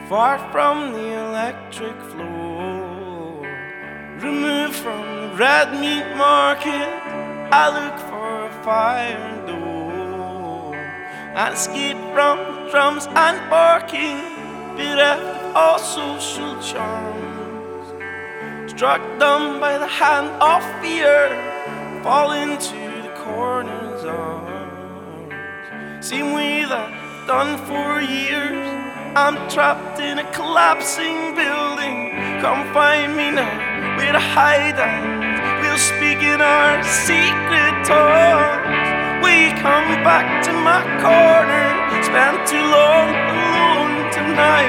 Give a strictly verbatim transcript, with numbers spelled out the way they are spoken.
far from the electric floor, removed from the red meat market. I look for a fire door and escape from the drums and barking, bereft of all social charms, struck dumb by the hand of fear, fall into the corner's arms. Same way that I've done for years. I'm trapped in a collapsing building. Come find me now, where to hide and we'll speak in our secret talks. We come back to my corner, spent too long alone tonight.